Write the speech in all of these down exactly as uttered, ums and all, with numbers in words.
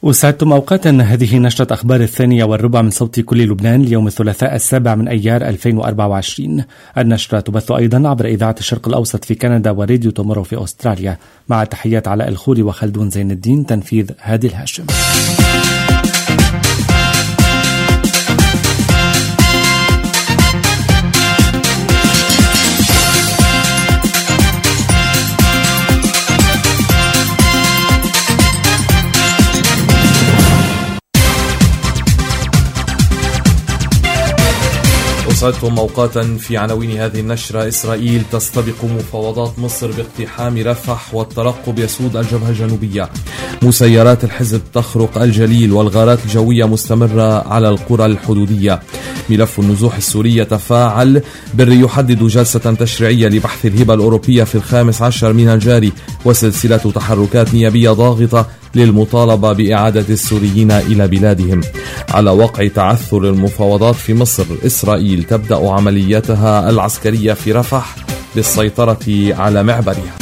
وسعدتم أوقاتا. هذه نشرة أخبار الثانية والربع من صوت كل لبنان ليوم الثلاثاء السابع من أيار ألفين وأربعة وعشرين. النشرة تبث أيضا عبر إذاعة الشرق الأوسط في كندا وراديو تومورو في أستراليا. مع تحيات علاء الخوري وخلدون زين الدين، تنفيذ هادي الهاشم. وصلتم موقاتا في عناوين هذه النشرة. إسرائيل تستبق مفاوضات مصر باقتحام رفح، والترقب يسود الجبهة الجنوبية. مسيرات الحزب تخرق الجليل، والغارات الجوية مستمرة على القرى الحدودية. ملف النزوح السوري يتفاعل. بري يحدد جلسة تشريعية لبحث الهبة الأوروبية في الخامس عشر من الجاري، وسلسلة تحركات نيابية ضاغطة للمطالبة بإعادة السوريين إلى بلادهم. على وقع تعثر المفاوضات في مصر، إسرائيل تبدأ عملياتها العسكرية في رفح بالسيطرة على معبرها.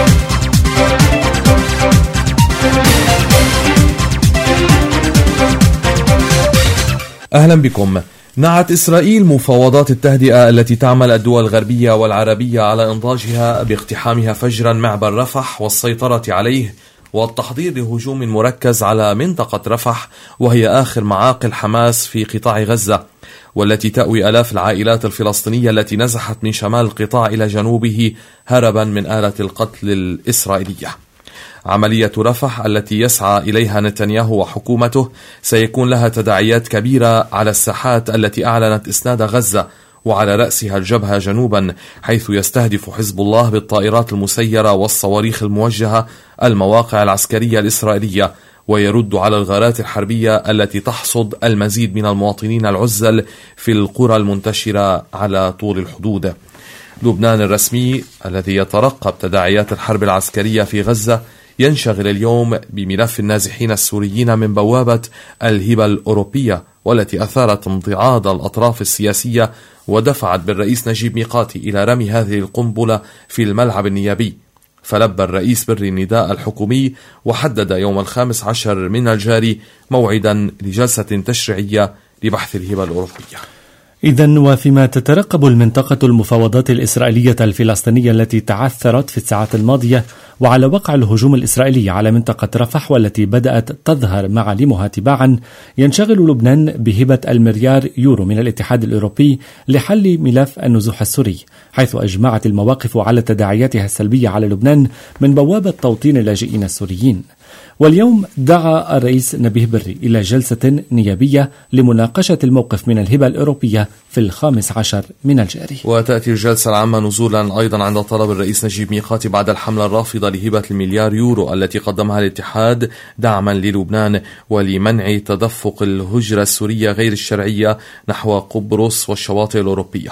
أهلا بكم. نعت إسرائيل مفاوضات التهدئة التي تعمل الدول الغربية والعربية على إنضاجها باقتحامها فجرا معبر رفح والسيطرة عليه، والتحضير لهجوم مركز على منطقة رفح، وهي آخر معاقل حماس في قطاع غزة، والتي تأوي آلاف العائلات الفلسطينية التي نزحت من شمال القطاع إلى جنوبه هربا من آلة القتل الإسرائيلية. عملية رفح التي يسعى إليها نتنياهو وحكومته سيكون لها تداعيات كبيرة على الساحات التي أعلنت إسناد غزة، وعلى رأسها الجبهة جنوبا، حيث يستهدف حزب الله بالطائرات المسيرة والصواريخ الموجهة المواقع العسكرية الإسرائيلية، ويرد على الغارات الحربية التي تحصد المزيد من المواطنين العزل في القرى المنتشرة على طول الحدود. لبنان الرسمي الذي يترقب تداعيات الحرب العسكرية في غزة ينشغل اليوم بملف النازحين السوريين من بوابة الهبة الأوروبية، والتي أثارت امتعاض الأطراف السياسية ودفعت بالرئيس نجيب ميقاتي إلى رمي هذه القنبلة في الملعب النيابي. فلبى الرئيس بري النداء الحكومي، وحدد يوم الخامس عشر من الجاري موعدا لجلسة تشريعية لبحث الهبة الأوروبية. إذن وفيما تترقب المنطقة المفاوضات الإسرائيلية الفلسطينية التي تعثرت في الساعات الماضية، وعلى وقع الهجوم الإسرائيلي على منطقة رفح والتي بدأت تظهر معالمها تباعا، ينشغل لبنان بهبة المليار يورو من الاتحاد الأوروبي لحل ملف النزوح السوري، حيث أجمعت المواقف على تداعياتها السلبية على لبنان من بوابة توطين اللاجئين السوريين. واليوم دعا الرئيس نبيه بري إلى جلسة نيابية لمناقشة الموقف من الهبة الأوروبية في الخامس عشر من الجاري. وتأتي الجلسة العامة نزولا أيضا عند طلب الرئيس نجيب ميقاتي بعد الحملة الرافضة لهبة المليار يورو التي قدمها الاتحاد دعما للبنان ولمنع تدفق الهجرة السورية غير الشرعية نحو قبرص والشواطئ الأوروبية.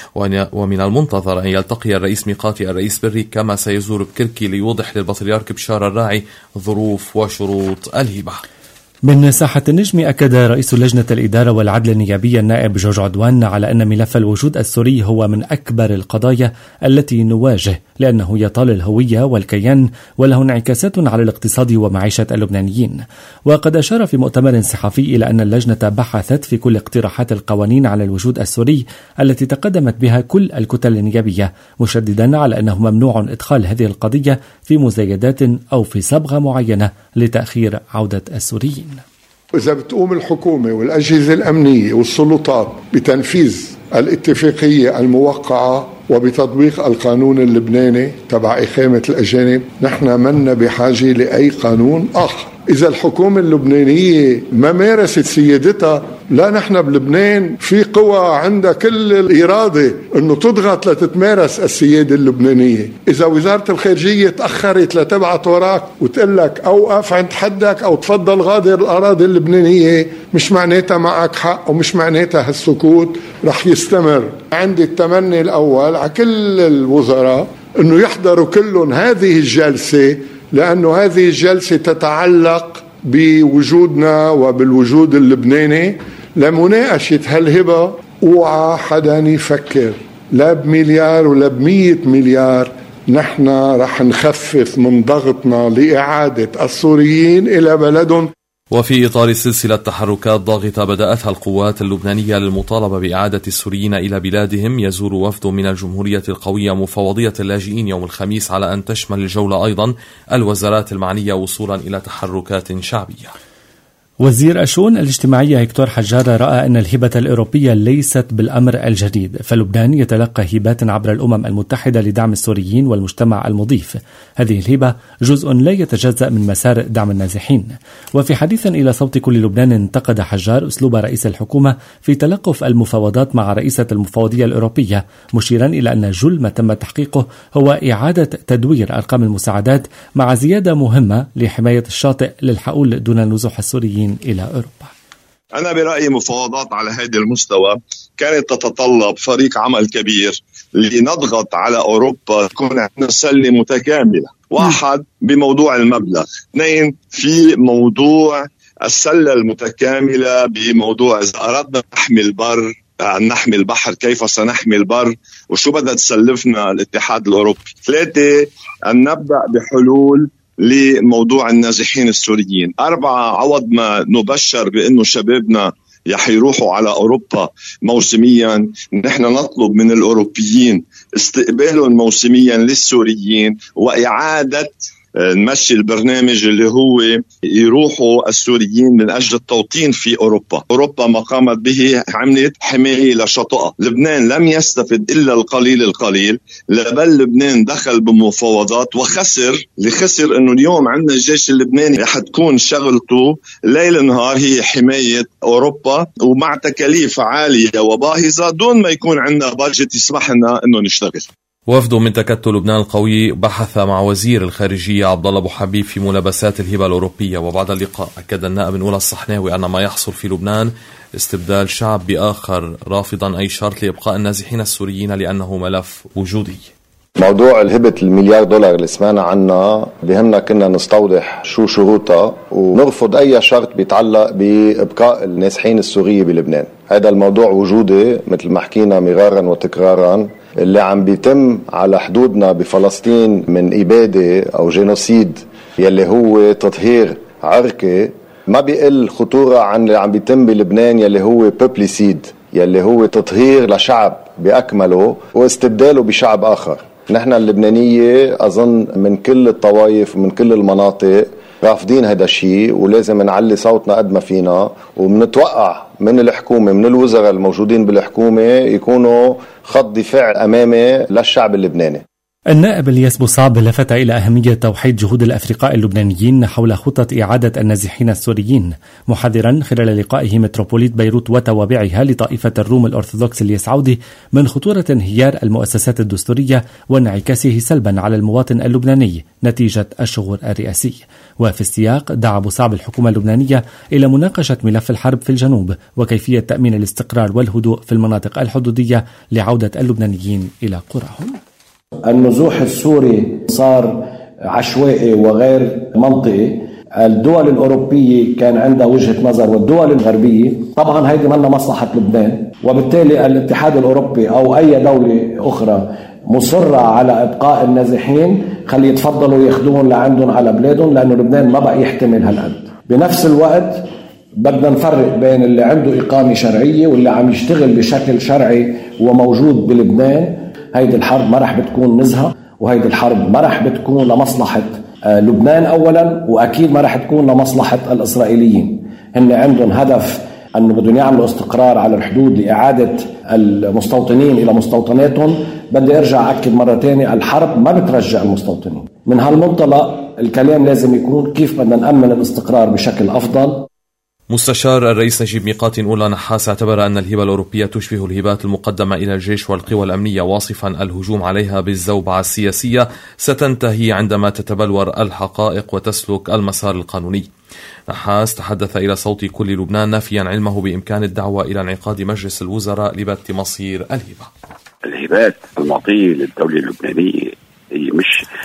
ومن المنتظر أن يلتقي الرئيس ميقاتي الرئيس بري، كما سيزور بكركي ليوضح للبطريرك بشار الراعي ظروف وشروط الهبة. من ساحة النجم، أكد رئيس لجنة الإدارة والعدل النيابية النائب جورج عدوان على أن ملف الوجود السوري هو من أكبر القضايا التي نواجه، لأنه يطال الهوية والكيان وله انعكاسات على الاقتصاد ومعيشة اللبنانيين. وقد أشار في مؤتمر صحفي إلى أن اللجنة بحثت في كل اقتراحات القوانين على الوجود السوري التي تقدمت بها كل الكتل النيابية، مشددا على أنه ممنوع إدخال هذه القضية في مزايدات أو في صبغة معينة لتأخير عودة السوريين. إذا بتقوم الحكومة والأجهزة الأمنية والسلطات بتنفيذ الاتفاقية الموقعة وبتطبيق القانون اللبناني تبع إقامة الأجانب، نحن منا بحاجة لأي قانون آخر. إذا الحكومة اللبنانية ما مارست سيادتها، لا، نحن بلبنان في قوى عندها كل الإرادة أنه تضغط لتتمارس السيادة اللبنانية. إذا وزارة الخارجية تأخرت لتبعت وراك وتقلك أوقف عند حدك أو تفضل غادر الأراضي اللبنانية، مش معناتها معك حق ومش معناتها هالسكوت رح يستمر. عندي التمني الأول على كل الوزراء أنه يحضروا كلهم هذه الجلسة، لأنه هذه الجلسة تتعلق بوجودنا وبالوجود اللبناني لمناقشة هالهبة. اوعى حدا يفكر لا بمليار ولا بمية مليار نحن رح نخفف من ضغطنا لإعادة السوريين إلى بلدهم. وفي إطار سلسلة تحركات ضاغطة بدأتها القوات اللبنانية للمطالبة بإعادة السوريين إلى بلادهم، يزور وفد من الجمهورية القوية مفوضية اللاجئين يوم الخميس، على أن تشمل الجولة أيضا الوزارات المعنية وصولا إلى تحركات شعبية. وزير الشؤون الاجتماعية هكتور حجار رأى أن الهبة الأوروبية ليست بالأمر الجديد، فلبنان يتلقى هبات عبر الأمم المتحدة لدعم السوريين والمجتمع المضيف. هذه الهبة جزء لا يتجزأ من مسار دعم النازحين. وفي حديث إلى صوت كل لبنان انتقد حجار أسلوب رئيس الحكومة في تلقف المفاوضات مع رئيسة المفوضية الأوروبية، مشيرا إلى أن جل ما تم تحقيقه هو إعادة تدوير أرقام المساعدات مع زيادة مهمة لحماية الشاطئ للحقول دون نزوح السوريين إلى أوروبا. أنا برأيي مفاوضات على هذا المستوى كانت تتطلب فريق عمل كبير لنضغط على أوروبا تكون عندنا سلة متكاملة. واحد، بموضوع المبلغ. اثنين، في موضوع السلة المتكاملة بموضوع إذا أردنا نحمي البر نحمي البحر كيف سنحمي البر وشو بدها تسلفنا الاتحاد الأوروبي. ثلاثة، أن نبدأ بحلول لموضوع النازحين السوريين. أربعة، عوض ما نبشر بأنه شبابنا يح يروحوا على أوروبا موسميا، نحن نطلب من الأوروبيين استقبالهم موسميا للسوريين وإعادة نمشي البرنامج اللي هو يروحوا السوريين من أجل التوطين في أوروبا. أوروبا ما قامت به عملت حماية لشاطئها. لبنان لم يستفد إلا القليل القليل، بل لبنان دخل بمفاوضات وخسر. لخسر أنه اليوم عندنا الجيش اللبناني رح تكون شغلته ليل نهار هي حماية أوروبا، ومع تكاليف عالية وباهظة دون ما يكون عندنا بادجت يسمح لنا أنه نشتغل. وفد من تكتل لبنان القوي بحث مع وزير الخارجية عبد الله أبو حبيب في ملابسات الهبة الأوروبية. وبعد اللقاء أكد النائب نقول الصحناوي أن ما يحصل في لبنان استبدال شعب بآخر، رافضا أي شرط لإبقاء النازحين السوريين لأنه ملف وجودي. موضوع الهبة المليار دولار اللي سمعنا عنها بهمنا كنا نستوضح شو شروطها ونرفض أي شرط بيتعلق بإبقاء النازحين السوريين بلبنان. هذا الموضوع وجودي مثل ما حكينا مرارا وتكرارا. اللي عم بيتم على حدودنا بفلسطين من إبادة أو جينوسيد يلي هو تطهير عرقي ما بيقل خطورة عن اللي عم بيتم بلبنان يلي هو بوبليسيد، يلي هو تطهير لشعب بأكمله واستبداله بشعب آخر. نحن اللبنانية أظن من كل الطوائف ومن كل المناطق رافضين هذا الشيء، ولازم نعلي صوتنا قد ما فينا، ومنتوقع من الحكومة من الوزراء الموجودين بالحكومة يكونوا خط دفاع أمامي للشعب اللبناني. النائب الياس بوصعب لفت إلى أهمية توحيد جهود الأفرقاء اللبنانيين حول خطة إعادة النازحين السوريين، محذرا خلال لقائه متروبوليت بيروت وتوابعها لطائفة الروم الأرثوذكس الياس عودي من خطورة انهيار المؤسسات الدستورية وانعكاسه سلبا على المواطن اللبناني نتيجة الشغور الرئاسي. وفي السياق دعا بوصعب الحكومة اللبنانية إلى مناقشة ملف الحرب في الجنوب وكيفية تأمين الاستقرار والهدوء في المناطق الحدودية لعودة اللبنانيين إلى قراهم. النزوح السوري صار عشوائي وغير منطقي. الدول الأوروبية كان عندها وجهة نظر والدول الغربية طبعا هيدي منا مصلحة لبنان، وبالتالي الاتحاد الأوروبي أو أي دولة أخرى مصرة على إبقاء النازحين خلي يتفضلوا ياخدوهم لعندهم على بلادهم، لأنه لبنان ما بقى يحتمل هالقد. بنفس الوقت بدنا نفرق بين اللي عنده إقامة شرعية واللي عم يشتغل بشكل شرعي وموجود بلبنان. هيدي الحرب ما رح بتكون نزهة، وهيدي الحرب ما رح بتكون لمصلحة لبنان أولا، وأكيد ما رح تكون لمصلحة الإسرائيليين. هن عندهم هدف أنه بدهم يعملوا استقرار على الحدود لإعادة المستوطنين إلى مستوطناتهم. بدي أرجع أكد مرة تانية، الحرب ما بترجع المستوطنين. من هالمنطلق الكلام لازم يكون كيف بدنا نأمن الاستقرار بشكل أفضل. مستشار الرئيس نجيب ميقاتي أولى نحاس اعتبر أن الهبة الأوروبية تشبه الهبات المقدمة إلى الجيش والقوى الأمنية، واصفا الهجوم عليها بالزوبعة السياسية ستنتهي عندما تتبلور الحقائق وتسلك المسار القانوني. نحاس تحدث إلى صوت كل لبنان نافيا علمه بإمكان الدعوة إلى انعقاد مجلس الوزراء لبت مصير الهبة. الهبات المعطية للدولة اللبنانية هي مش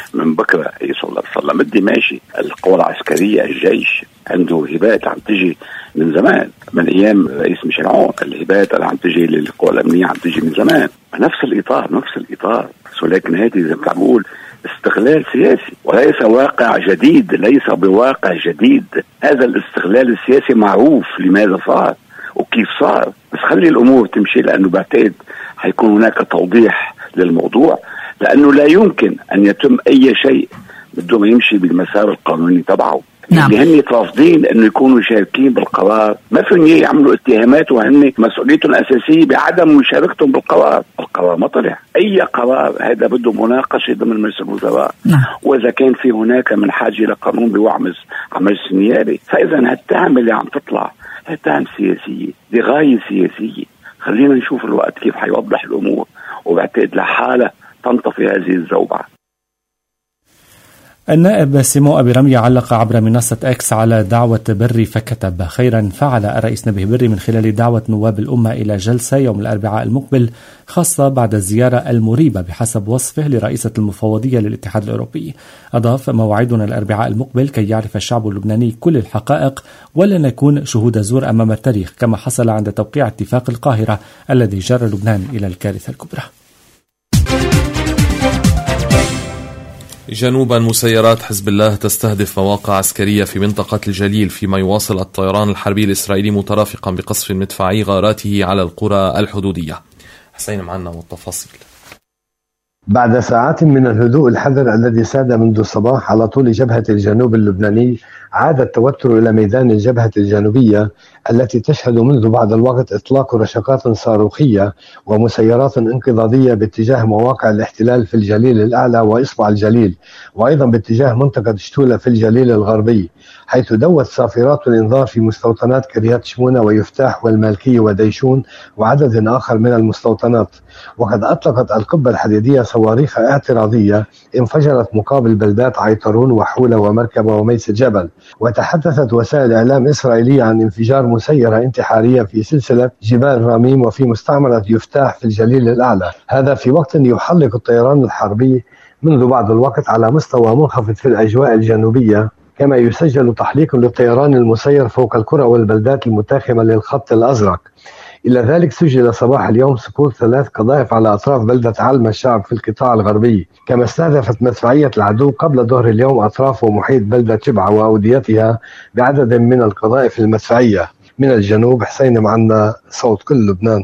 من بكرة صلى الله عليه وسلم. بدي ماشي القوى العسكرية، الجيش عنده هبات عم تجي من زمان، من أيام رئيس ميشيل عون. الهبات اللي عم تجي للقوى الأمنية عم تجي من زمان، نفس الإطار نفس الإطار ولكن هذه زي ما بقول استغلال سياسي وليس واقع جديد، ليس بواقع جديد. هذا الاستغلال السياسي معروف لماذا صار وكيف صار، بس خلي الأمور تمشي، لأنه بعتقد حيكون هناك توضيح للموضوع، لأنه لا يمكن أن يتم أي شيء بدون ما يمشي بالمسار القانوني تبعه. نعم. اللي هن رافضين انه يكونوا شاركين بالقرار ما فيهم يعملوا اتهامات وهن مسؤوليتهم الاساسيه بعدم مشاركتهم بالقرار. القرار ما طلع، اي قرار هذا بده مناقشه ضمن مجلس الوزراء. نعم. واذا كان في هناك من حاجه لقانون بوعمز على مجلس النيابه، فاذا هالتهم اللي عم تطلع هالتهم سياسيه لغايه سياسيه. خلينا نشوف الوقت كيف حيوضح الامور، وبعتقد لحاله تنطفي هذه الزوبعه. النائب سيمو أبي رمية علق عبر منصة إكس على دعوة بري فكتب: خيرا فعل الرئيس نبيه بري من خلال دعوة نواب الأمة إلى جلسة يوم الأربعاء المقبل خاصة بعد الزيارة المريبة بحسب وصفه لرئيسة المفوضية للاتحاد الأوروبي. أضاف: موعدنا الأربعاء المقبل كي يعرف الشعب اللبناني كل الحقائق ولا نكون شهود زور أمام التاريخ، كما حصل عند توقيع اتفاق القاهرة الذي جر لبنان إلى الكارثة الكبرى. جنوبا، مسيرات حزب الله تستهدف مواقع عسكرية في منطقة الجليل، فيما يواصل الطيران الحربي الإسرائيلي مترافقا بقصف مدفعي غاراته على القرى الحدودية. حسين معنا والتفاصيل. بعد ساعات من الهدوء الحذر الذي ساد منذ الصباح على طول جبهة الجنوب اللبناني، عاد التوتر إلى ميدان الجبهة الجنوبية التي تشهد منذ بعض الوقت إطلاق رشقات صاروخية ومسيرات انقضاضية باتجاه مواقع الاحتلال في الجليل الأعلى وإصبع الجليل، وأيضا باتجاه منطقة شتولة في الجليل الغربي، حيث دوت صافرات الإنذار في مستوطنات كريات شمونة ويفتاح والمالكية وديشون وعدد آخر من المستوطنات. وقد أطلقت القبة الحديدية صواريخ اعتراضية انفجرت مقابل بلدات عيطرون وحولة ومركبة وميس الجبل. وتحدثت وسائل إعلام إسرائيلية عن انفجار مسيرة انتحارية في سلسلة جبال راميم وفي مستعمرة يفتاح في الجليل الأعلى، هذا في وقت يحلق الطيران الحربي منذ بعض الوقت على مستوى منخفض في الأجواء الجنوبية، كما يسجل تحليق للطيران المسير فوق القرى والبلدات المتاخمة للخط الأزرق. إلى ذلك سجل صباح اليوم سقوط ثلاث قذائف على أطراف بلدة علم الشعب في القطاع الغربي، كما استهدفت مدفعية العدو قبل ظهر اليوم أطراف ومحيط بلدة شبعة وأوديتها بعدد من القذائف المدفعية. من الجنوب حسين معنا، صوت كل لبنان.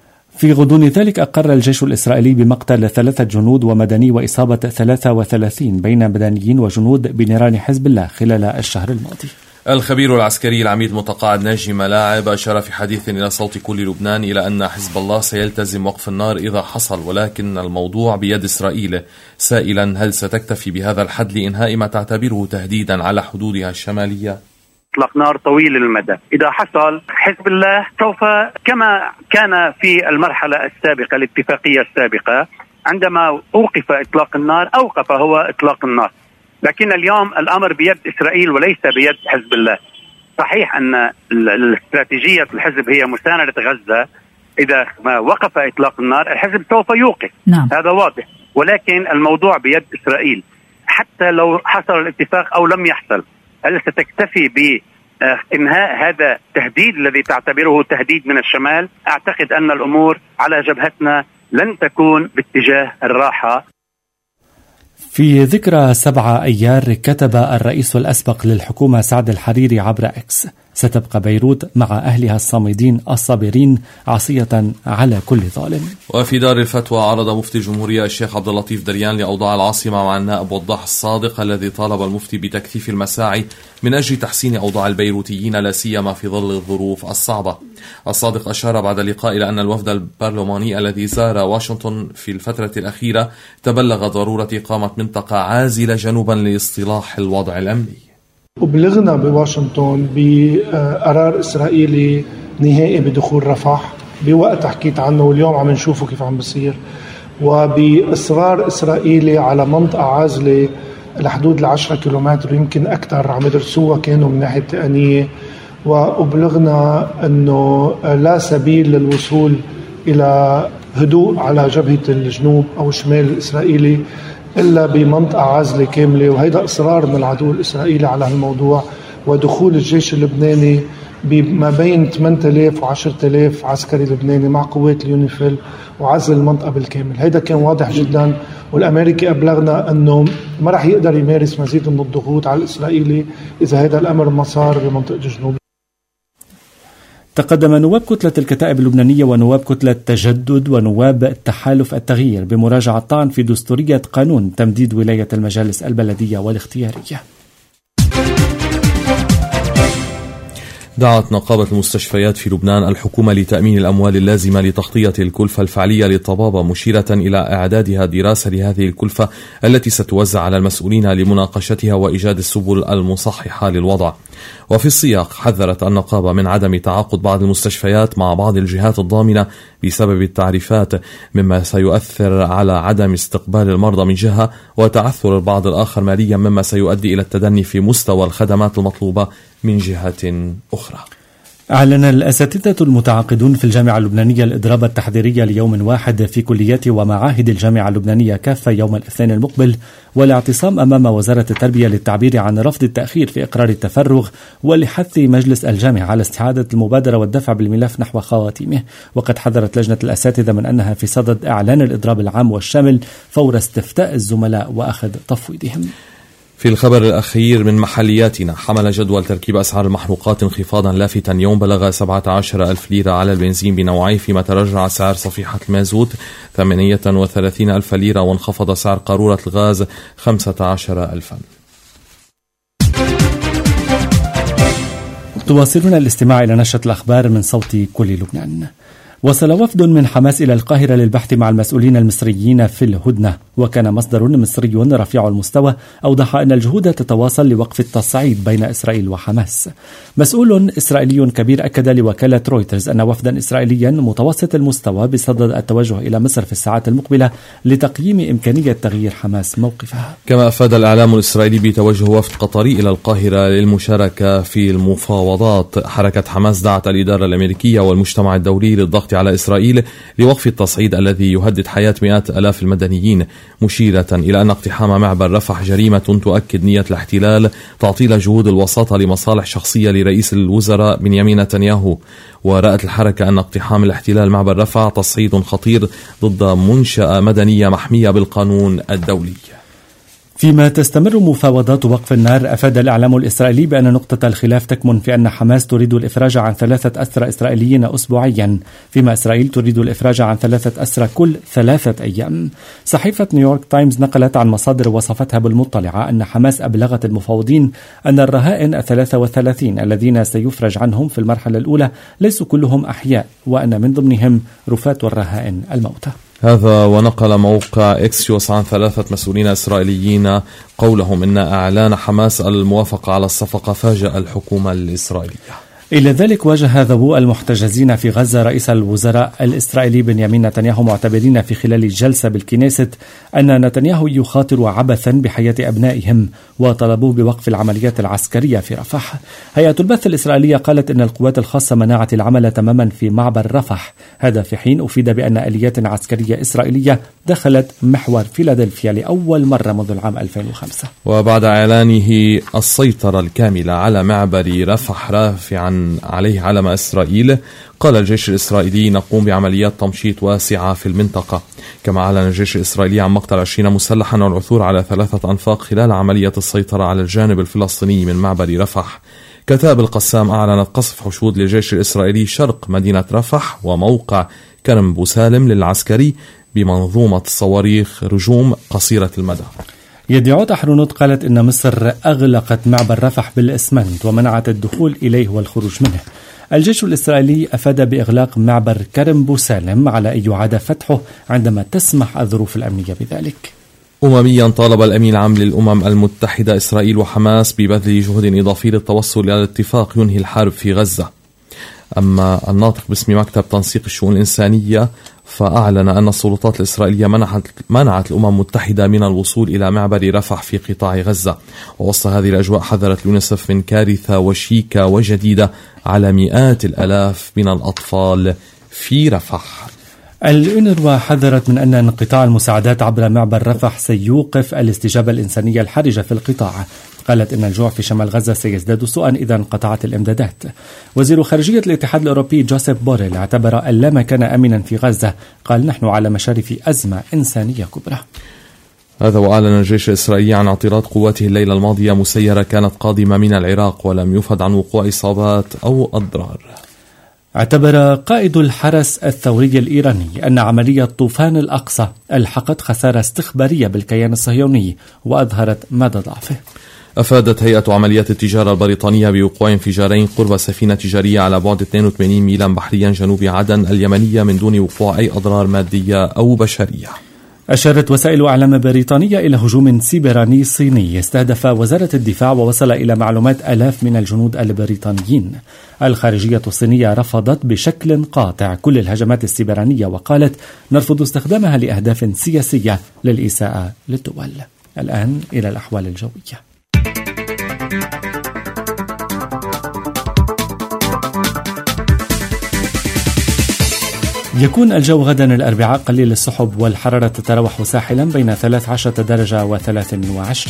في غضون ذلك أقر الجيش الإسرائيلي بمقتل ثلاثة جنود ومدني وإصابة ثلاثة وثلاثين بين مدنيين وجنود بنيران حزب الله خلال الشهر الماضي. الخبير العسكري العميد متقاعد ناجي ملاعب أشار في حديث إلى صوت كل لبنان إلى أن حزب الله سيلتزم وقف النار إذا حصل، ولكن الموضوع بيد إسرائيل، سائلا هل ستكتفي بهذا الحد لإنهاء ما تعتبره تهديدا على حدودها الشمالية؟ إطلاق نار طويل المدى إذا حصل، حزب الله سوف كما كان في المرحلة السابقة الاتفاقية السابقة عندما أوقف إطلاق النار أوقف هو إطلاق النار، لكن اليوم الأمر بيد إسرائيل وليس بيد حزب الله. صحيح أن الاستراتيجية الحزب هي مساندة غزة، إذا ما وقف إطلاق النار الحزب سوف يوقف. نعم. هذا واضح، ولكن الموضوع بيد إسرائيل. حتى لو حصل الاتفاق أو لم يحصل، هل ستكتفي بإنهاء هذا التهديد الذي تعتبره تهديد من الشمال؟ أعتقد أن الأمور على جبهتنا لن تكون باتجاه الراحة. في ذكرى سبعة أيار كتب الرئيس الأسبق للحكومة سعد الحريري عبر إكس: ستبقى بيروت مع أهلها الصامدين الصابرين عصية على كل ظالم. وفي دار الفتوى عرض مفتي الجمهورية الشيخ عبد اللطيف دريان لأوضاع العاصمة مع النائب وضاح الصادق الذي طالب المفتي بتكثيف المساعي من أجل تحسين أوضاع البيروتيين لا سيما في ظل الظروف الصعبة. الصادق أشار بعد اللقاء إلى أن الوفد البرلماني الذي زار واشنطن في الفترة الأخيرة تبلغ ضرورة إقامة منطقة عازلة جنوبا لاصطلاح الوضع الأمني. وبلغنا بواشنطن بقرار إسرائيلي نهائي بدخول رفح بوقت حكيت عنه واليوم عم نشوفه كيف عم بصير، وبإصرار إسرائيلي على منطقة عازلة لحدود العشرة كيلومتر يمكن أكثر عم يدرسوها كانوا من ناحية تقنية، وأبلغنا أنه لا سبيل للوصول إلى هدوء على جبهة الجنوب أو الشمال الإسرائيلي إلا بمنطقة عازلة كاملة، وهيدا إصرار من العدو الإسرائيلي على هالموضوع، ودخول الجيش اللبناني بما بين ثمانية آلاف و عشرة آلاف عسكري لبناني مع قوات اليونيفيل وعزل المنطقة بالكامل. هيدا كان واضح جدا، والأمريكي أبلغنا أنه ما رح يقدر يمارس مزيد من الضغوط على الإسرائيلي إذا هيدا الأمر ما صار بمنطقة الجنوب. تقدم نواب كتلة الكتائب اللبنانية ونواب كتلة تجدد ونواب تحالف التغيير بمراجعة طعن في دستورية قانون تمديد ولاية المجالس البلدية والاختيارية. دعت نقابة المستشفيات في لبنان الحكومة لتأمين الأموال اللازمة لتغطية الكلفة الفعلية للطبابة، مشيرة إلى إعدادها دراسة لهذه الكلفة التي ستوزع على المسؤولين لمناقشتها وإيجاد السبل المصححة للوضع. وفي السياق حذرت النقابة من عدم تعاقد بعض المستشفيات مع بعض الجهات الضامنة بسبب التعريفات، مما سيؤثر على عدم استقبال المرضى من جهة وتعثر البعض الآخر ماليا، مما سيؤدي إلى التدني في مستوى الخدمات المطلوبة من جهة أخرى. أعلن الأساتذة المتعاقدون في الجامعة اللبنانية الإضراب التحضيري ليوم واحد في كليات ومعاهد الجامعة اللبنانية كافة يوم الاثنين المقبل، والاعتصام أمام وزارة التربية للتعبير عن رفض التأخير في إقرار التفرغ، ولحث مجلس الجامعة على استعادة المبادرة والدفع بالملف نحو خواتيمه. وقد حذرت لجنة الأساتذة من أنها في صدد إعلان الإضراب العام والشامل فور استفتاء الزملاء وأخذ تفويضهم. في الخبر الأخير من محلياتنا، حمل جدول تركيب أسعار المحروقات انخفاضا لافتا يوم بلغ سبعة عشر ألف ليرة على البنزين بنوعيه، فيما تراجع سعر صفيحة المازوت ثمانية وثلاثين ألف ليرة، وانخفض سعر قارورة الغاز خمسة عشر ألفا. تواصلون الاستماع إلى نشرة الأخبار من صوت كل لبنان. وصل وفد من حماس إلى القاهرة للبحث مع المسؤولين المصريين في الهدنة، وكان مصدر مصري رفيع المستوى أوضح أن الجهود تتواصل لوقف التصعيد بين إسرائيل وحماس. مسؤول إسرائيلي كبير أكد لوكالة رويترز أن وفدا إسرائيليا متوسط المستوى بصدد التوجه إلى مصر في الساعات المقبلة لتقييم إمكانية تغيير حماس موقفها. كما أفاد الإعلام الإسرائيلي بتوجه وفد قطري إلى القاهرة للمشاركة في المفاوضات. حركة حماس دعت الإدارة الأمريكية والمجتمع الدولي للضغط على إسرائيل لوقف التصعيد الذي يهدد حياة مئات آلاف المدنيين، مشيرة إلى أن اقتحام معبر رفح جريمة تؤكد نية الاحتلال تعطيل جهود الوساطة لمصالح شخصية لرئيس الوزراء بنيامين نتنياهو. ورأت الحركة أن اقتحام الاحتلال معبر رفح تصعيد خطير ضد منشأة مدنية محمية بالقانون الدولي. فيما تستمر مفاوضات وقف النار، أفاد الإعلام الإسرائيلي بأن نقطة الخلاف تكمن في أن حماس تريد الإفراج عن ثلاثة أسرى إسرائيليين أسبوعيا، فيما إسرائيل تريد الإفراج عن ثلاثة أسرى كل ثلاثة أيام. صحيفة نيويورك تايمز نقلت عن مصادر وصفتها بالمطلعة أن حماس أبلغت المفاوضين أن الرهائن الثلاثة والثلاثين الذين سيفرج عنهم في المرحلة الأولى ليسوا كلهم أحياء، وأن من ضمنهم رفات الرهائن الموتى. هذا ونقل موقع إكسيوس عن ثلاثة مسؤولين إسرائيليين قولهم إن إعلان حماس الموافقة على الصفقة فاجأ الحكومة الإسرائيلية. إلى ذلك واجه ذوو المحتجزين في غزة رئيس الوزراء الإسرائيلي بنيامين نتنياهو، معتبرين في خلال جلسة بالكنيست أن نتنياهو يخاطر عبثا بحياة أبنائهم، وطلبوه بوقف العمليات العسكرية في رفح. هيئة البث الإسرائيلية قالت أن القوات الخاصة منعت العمل تماما في معبر رفح، هذا في حين أفيد بأن آليات عسكرية إسرائيلية دخلت محور فيلادلفيا لأول مرة منذ العام ألفين وخمسة. وبعد إعلانه السيطرة الكاملة على معبر رفح رافعا عليه علم إسرائيل، قال الجيش الإسرائيلي نقوم بعمليات تمشيط واسعة في المنطقة. كما أعلن الجيش الإسرائيلي عن مقتل عشرين مسلحا والعثور على ثلاثة أنفاق خلال عملية السيطرة على الجانب الفلسطيني من معبر رفح. كتائب القسام أعلنت قصف حشود للجيش الإسرائيلي شرق مدينة رفح وموقع كرم بوسالم للعسكري بمنظومة صواريخ رجوم قصيرة المدى. يدعوت أحرونوت قالت إن مصر أغلقت معبر رفح بالإسمنت ومنعت الدخول إليه والخروج منه. الجيش الإسرائيلي أفاد بإغلاق معبر كرم بوسالم على أن يعاد فتحه عندما تسمح الظروف الأمنية بذلك. أمميا، طالب الأمين العام للأمم المتحدة إسرائيل وحماس ببذل جهد إضافي للتوصل إلى الاتفاق ينهي الحرب في غزة. أما الناطق باسم مكتب تنسيق الشؤون الإنسانية فأعلن أن السلطات الإسرائيلية منعت, منعت الأمم المتحدة من الوصول إلى معبر رفح في قطاع غزة. ووسط هذه الأجواء حذرت اليونسف من كارثة وشيكة وجديدة على مئات الآلاف من الأطفال في رفح. الأونروا حذرت من أن انقطاع المساعدات عبر معبر رفح سيوقف الاستجابة الإنسانية الحرجة في القطاع. قالت إن الجوع في شمال غزة سيزداد سوءا إذا انقطعت الإمدادات. وزير خارجية الاتحاد الأوروبي جوزيف بوريل اعتبر اللامكان آمنا في غزة. قال: نحن على مشارف أزمة إنسانية كبرى. هذا وأعلن الجيش الإسرائيلي عن اعتراض قواته الليلة الماضية مسيرة كانت قادمة من العراق، ولم يفد عن وقوع إصابات أو أضرار. اعتبر قائد الحرس الثوري الإيراني أن عملية طوفان الأقصى ألحقت خسارة استخبارية بالكيان الصهيوني وأظهرت مدى ضعفه. أفادت هيئة عمليات التجارة البريطانية بوقوع انفجارين قرب سفينة تجارية على بعد اثنين وثمانين ميلا بحريا جنوب عدن اليمنية من دون وقوع أي أضرار مادية أو بشرية. أشارت وسائل إعلام بريطانية إلى هجوم سيبراني صيني استهدف وزارة الدفاع ووصل إلى معلومات آلاف من الجنود البريطانيين. الخارجية الصينية رفضت بشكل قاطع كل الهجمات السيبرانية وقالت: نرفض استخدامها لأهداف سياسية للإساءة للدول. الآن إلى الأحوال الجوية. يكون الجو غدا الأربعاء قليل السحب والحرارة تتراوح ساحلا بين ثلاث عشرة درجة وثلاث وعشرين.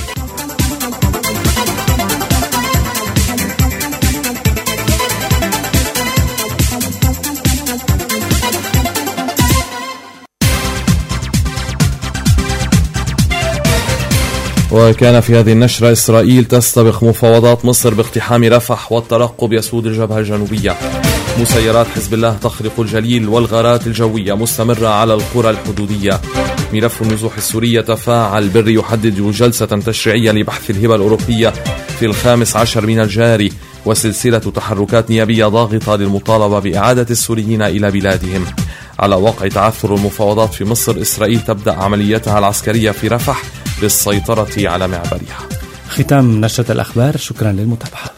وكان في هذه النشرة: إسرائيل تستبق مفاوضات مصر باقتحام رفح والترقب يسود الجبهة الجنوبية. مسيرات حزب الله تخرق الجليل والغارات الجوية مستمرة على القرى الحدودية. ملف النزوح السوري يتفاعل. بر يحدد جلسة تشريعية لبحث الهبة الأوروبية في الخامس عشر من الجاري. وسلسلة تحركات نيابية ضاغطة للمطالبة بإعادة السوريين إلى بلادهم. على واقع تعثر المفاوضات في مصر، إسرائيل تبدأ عملياتها العسكرية في رفح للسيطرة على معبرها. ختام نشرة الأخبار. شكرا للمتابعة.